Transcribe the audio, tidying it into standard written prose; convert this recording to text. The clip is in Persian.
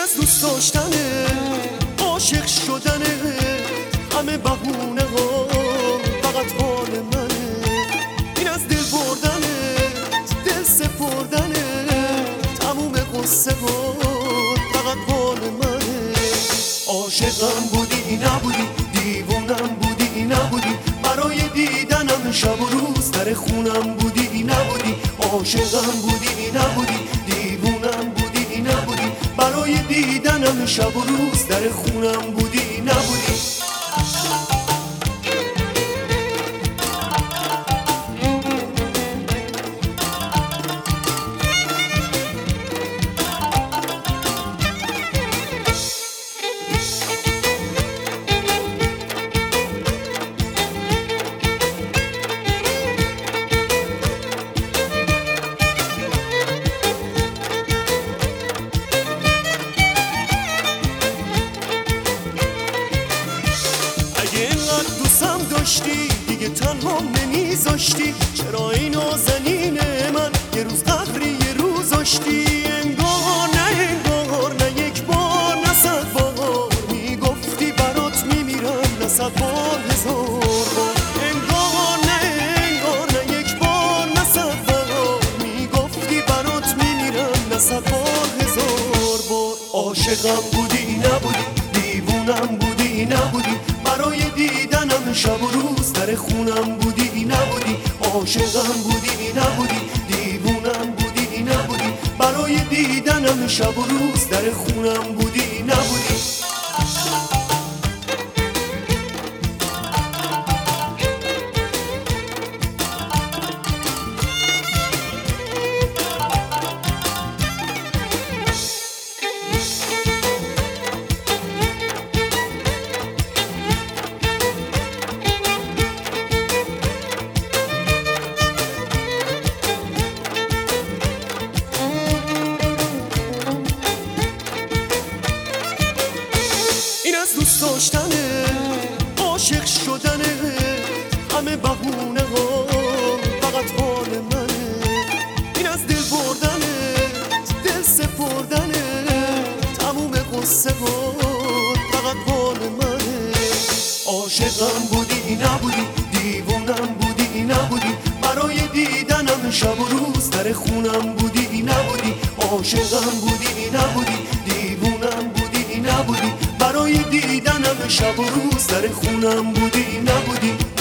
از دوست داشتنه، عاشق شدنه، همه بهونه ها فقط حال منه. این از دل بردنه، دل سپردنه، تموم قصه ها فقط حال منه. عاشقم بودی نبودی، دیوونم بودی نبودی، برای دیدنم شب و روز در خونم بودی نبودی. عاشقم بودی نبودی، دیوونم بودی نبودی، برای دیدنم شب و روز در خونم بودی نبودی. دوستم داشتی دیگه تنها نمیذاشتی، چرا این نازنین من یه روز قهری یه روز آشتی. انگار نه یک بار نه صد بار میگفتی برات میمیرم، نه صد بار هزار بار. انگار نه یک بار نه صد بار میگفتی برات میمیرم، نه صد بار هزار بار. عاشقم بودی نبودی، دیوونم بودی نبودی، برای دیدنم شب و روز در خونم بودی نبودی. عاشقم بودی نبودی، دیوونم بودی نبودی، برای دیدنم شب و روز در خونم بودی نبودی. این از دوست داشتنه، عاشق شدنه، همه بهونه ها فقط حال منه. این از دل بردنه، دل سپردنه، تموم قصه ها فقط حال منه. عاشقم بودی نبودی، دیوونم بودی نبودی، برای دیدنم شب و روز در خونم بودی نبودی. عاشقم بودی نبودی، دیوونم بودی نبودی، برای دیدنم شب و روز در خونم بودی نبودی.